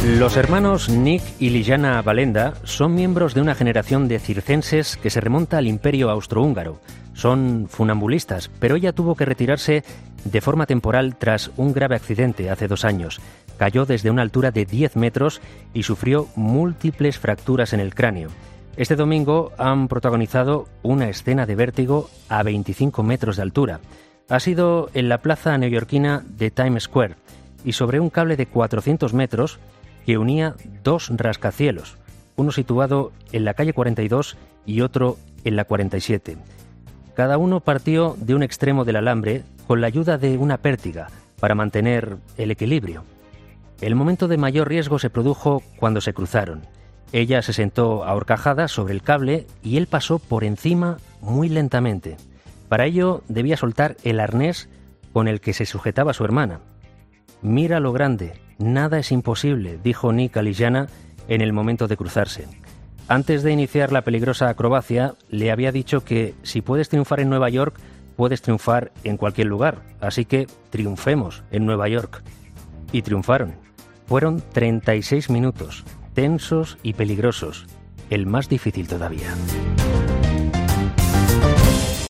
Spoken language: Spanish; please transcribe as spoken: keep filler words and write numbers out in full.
Los hermanos Nick y Liljana Valenda son miembros de una generación de circenses que se remonta al Imperio Austrohúngaro. Son funambulistas, pero ella tuvo que retirarse de forma temporal tras un grave accidente hace dos años. Cayó desde una altura de diez metros y sufrió múltiples fracturas en el cráneo. Este domingo han protagonizado una escena de vértigo a veinticinco metros de altura. Ha sido en la plaza neoyorquina de Times Square y sobre un cable de cuatrocientos metros que unía dos rascacielos, uno situado en la calle cuarenta y dos y otro en la cuarenta y siete. Cada uno partió de un extremo del alambre con la ayuda de una pértiga para mantener el equilibrio. El momento de mayor riesgo se produjo cuando se cruzaron. Ella se sentó ahorcajada sobre el cable y él pasó por encima muy lentamente. Para ello debía soltar el arnés con el que se sujetaba su hermana. «Mira lo grande, nada es imposible», dijo Nick a Liljana en el momento de cruzarse. Antes de iniciar la peligrosa acrobacia, le había dicho que si puedes triunfar en Nueva York, puedes triunfar en cualquier lugar. Así que triunfemos en Nueva York. Y triunfaron. Fueron treinta y seis minutos, tensos y peligrosos, el más difícil todavía.